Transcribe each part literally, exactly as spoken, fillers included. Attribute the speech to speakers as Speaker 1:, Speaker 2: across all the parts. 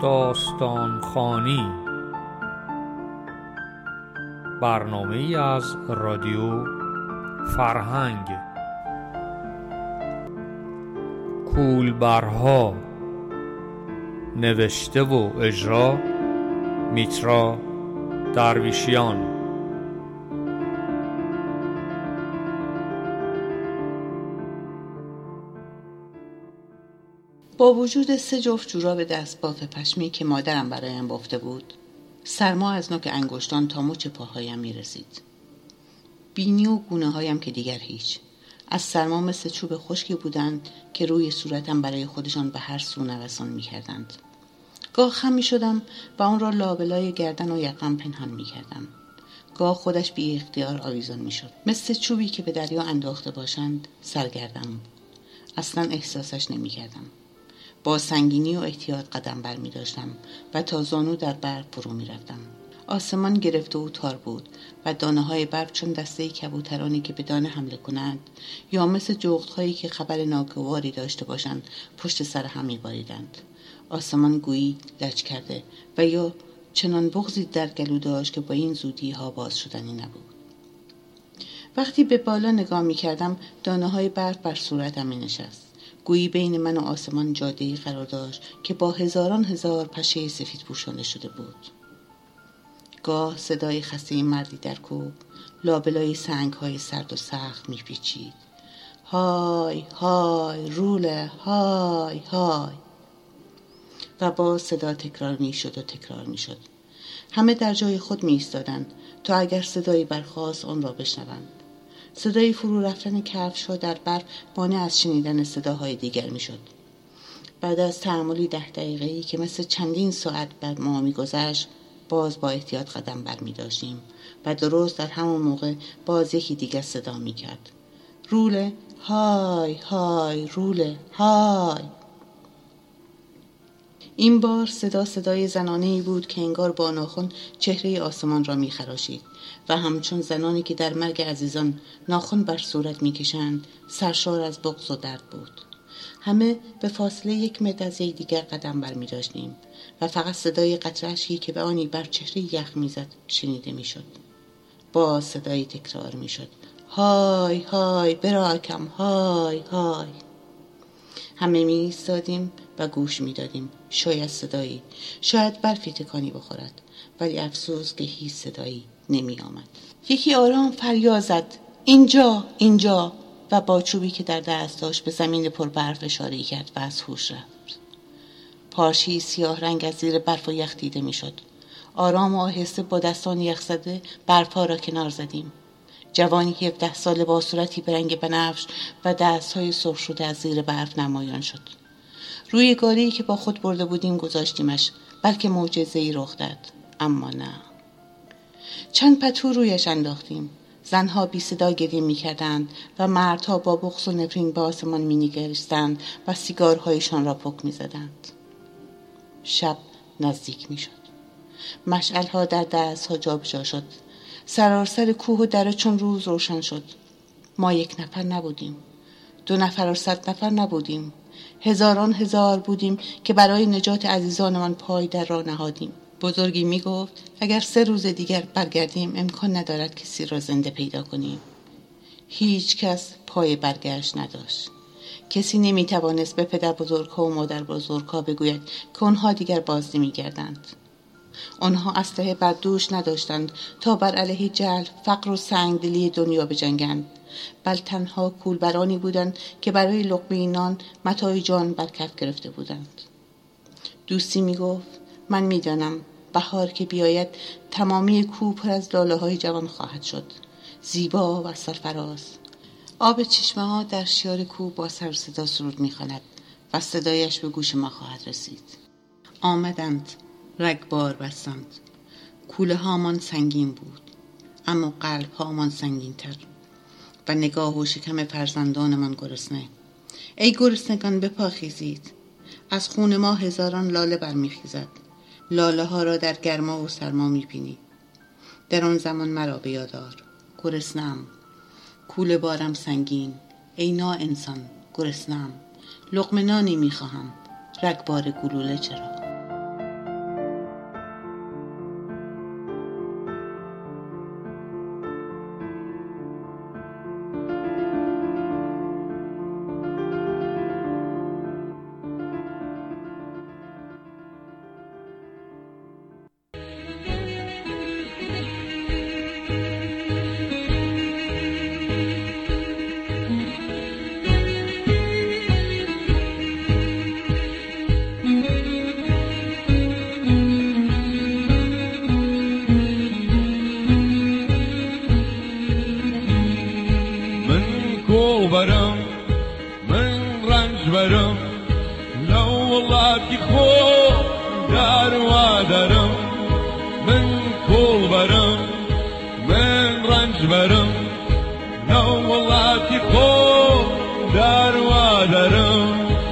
Speaker 1: داستان خوانی، برنامه‌ای از رادیو فرهنگ. کولبرها، نوشته و اجرا میترا درویشیان.
Speaker 2: با وجود سه جفت جوراب دستباف پشمی که مادرم برایم بافته بود، سرما از نوک انگشتان تا مچ پاهایم می رسید. بینی و گونه هایم که دیگر هیچ. از سرما مثل چوب خشکی بودند که روی صورتم برای خودشان به هر سو نوسان می کردند. گاه خم می شدم و آن را لابلای گردن و یقم پنهان می کردم. گاه خودش بی اختیار آویزان می شد. مثل چوبی که به دریا انداخته باشند سرگردم بود. اصلا احساسش نمی کردم. با سنگینی و احتیاط قدم بر می داشتم و تا زانو در برف فرو می رفتم. آسمان گرفته و تار بود و دانه های برف چون دسته کبوترانی که به دانه حمله کنند یا مثل جغد هایی که خبر ناگواری داشته باشند پشت سر هم می باریدند. آسمان گویی لج کرده و یا چنان بغضی در گلو داشت که با این زودی ها باز شدنی نبود. وقتی به بالا نگاه می کردم دانه های برف بر صورتم می نشست. گویی بین من و آسمان جاده‌ای قرار داشت که با هزاران هزار پشه سفید پوشانده شده بود. گاه صدای خسته مردی در کوه لابلای سنگ‌های سرد و سخت می‌پیچید. های های روله های های. و باز صدا تکرار می‌شد و تکرار می‌شد. همه در جای خود می‌ایستادند تا اگر صدایی برخاست آن را بشنوند. صدای فرو رفتن کفش‌ها در برف مانع از شنیدن صداهای دیگر می‌شد. بعد از تأملی ده دقیقه‌ای که مثل چندین ساعت بر ما می‌گذشت، باز با احتیاط قدم بر می‌داشتیم و درست در همان موقع باز یکی دیگر صدا می‌کرد. روله های های روله های. این بار صدا صدای زنانه‌ای بود که انگار با ناخن چهره آسمان را می‌خراشید و همچون زنانی که در مرگ عزیزان ناخن بر صورت می‌کشند سرشار از بغض و درد بود. همه به فاصله یک متر از یکدیگر قدم برمی‌داشتیم و فقط صدای قطره اشکی که به آنی بر چهره یخ می‌زد شنیده می‌شد. باز صدایی تکرار می‌شد. های های براکم های های. همه می ایستادیم و گوش می دادیم. شاید صدایی، شاید برفی تکانی بخورد، ولی افسوس که هیچ صدایی نمی آمد. یکی آرام فریاد زد اینجا اینجا و با چوبی که در دست داشت به زمین پر برف اشاره کرد و از هوش رفت. پارچه‌ای سیاه رنگ از زیر برف و یخ دیده می شد. آرام و آهسته با دستان یخ زده برف‌ها را کنار زدیم. جوانی هفده ساله با صورتی به رنگ بنفش و دست‌های سرخ شده از زیر برف نمایان شد. روی گاره‌ای که با خود برده بودیم گذاشتیمش، بلکه معجزه‌ای رخ داد، اما نه. چند پتو رویش انداختیم. زنها بی صدا گریه می‌کردند و مردها با بغض و نفرین به آسمان می‌نگریستند و سیگارهایشان را پک می‌زدند. شب نزدیک می‌شد. مشعل‌ها در دست‌ها جابجا شد. سراسر کوه و دره چون روز روشن شد. ما یک نفر نبودیم، دو نفر و صد نفر نبودیم، هزاران هزار بودیم که برای نجات عزیزانمان پای در راه نهادیم. بزرگی می گفت اگر سه روز دیگر برگردیم امکان ندارد کسی را زنده پیدا کنیم. هیچ کس پای برگشت نداشت. کسی نمی توانست به پدر بزرگها و مادر بزرگها بگوید که آنها دیگر باز نمی گردند. آنها اسلحه بر دوش نداشتند تا بر علیه جهل، فقر و سنگدلی دنیا بجنگند، بل تنها کولبرانی بودند که برای لقمه نان متاع جان بر کف گرفته بودند. دوستی می گفت من می دانم بهار که بیاید تمامی کوه پر از لاله های جوان خواهد شد، زیبا و سرفراز. آب چشمه ها در شیار کوه با سر صدا سرود می خواند و صدایش به گوش ما خواهد رسید. آمدند، رگبار بستند. کوله هامان سنگین بود، اما قلب هامان سنگین تر و نگاه و شکم فرزندانمان گرسنه. ای گرسنگان بپاخیزید، از خون ما هزاران لاله برمیخیزد. لاله ها را در گرما و سرما میبینی. در آن زمان مرا به یاد آر. گرسنه‌ام، کوله بارم سنگین. ای نا انسان، گرسنه‌ام، لقمه نانی میخواهم. رگبار گلوله چرا؟
Speaker 3: برم لو وڵاتی خۆ داروا دەرم من کۆڵ بەرم من ڕەنج بەرم لەو وڵاتی خۆ داروا دەرم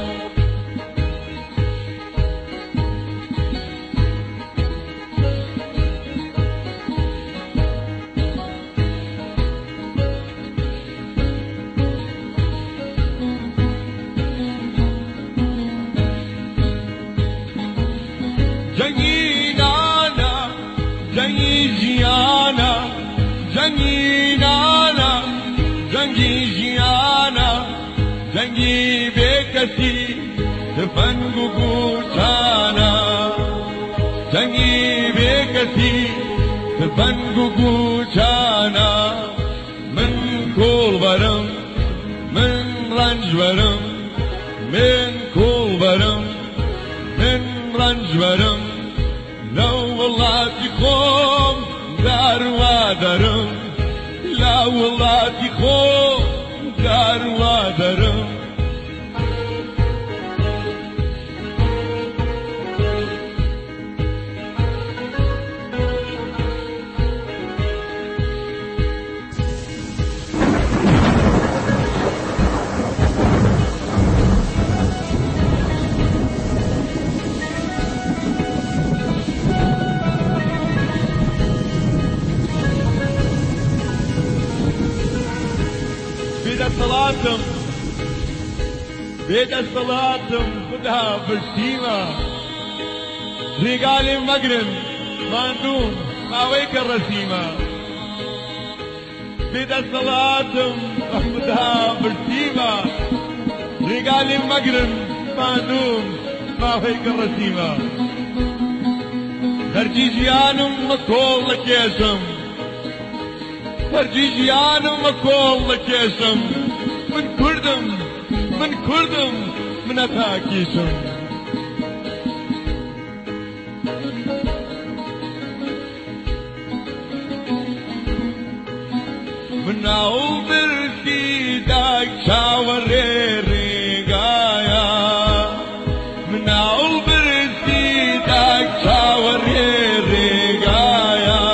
Speaker 3: جنگی نانا جنگی جیانا جنگی نانا جنگی جیانا جنگی بێکەسی تفەنگ و گوتانە جنگی بێکەسی تفەنگ و گوتانە من کۆڵ بەرم من ڕەنج بەرم من کۆڵ بەرم من ڕەنج بەرم لەو وڵاتی خۆم داروا دەرم لە وڵاتی خۆم داروا دەرم بێدەسەڵاتم بێدەسەڵاتم خوددا برسیمە ڕێگالێم مەگرن ماندووم ماوەی کە ڕەسیمە بێدەسەڵاتم خوددا برسیمە ڕێگالێم مەگرن ماندووم ماوەی کە ڕەسیمە هەرگی ژیانم مەکۆڵ لە کێشم هەرگی ژیانم مەکۆڵ لە کێشم من کوردم من کوردم من ئەتاکیشم من ناو برسی داک چاوەڕێ ڕێگایە من ناو برسی داک چاوەڕێ ڕێگایە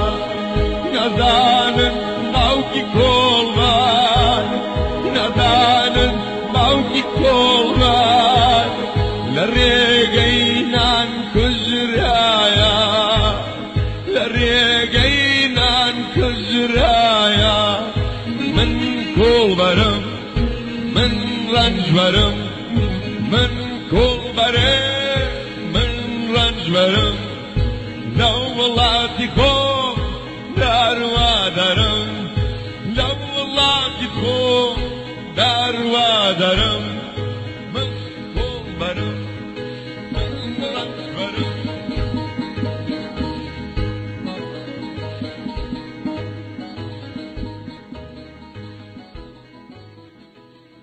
Speaker 3: نەزانن باوکی کۆڵمان نەزانن باوکی کۆڵمان لە ڕێگەی نان کوژرایە لە ڕێگەی نان کوژرایە من کۆڵ بەرم من ڕەنج بەرم من کۆڵ بەرم من ڕەنج بەرم لەو وڵاتی خۆم داروا دەرم لەو وڵاتی خۆم داروا دەرم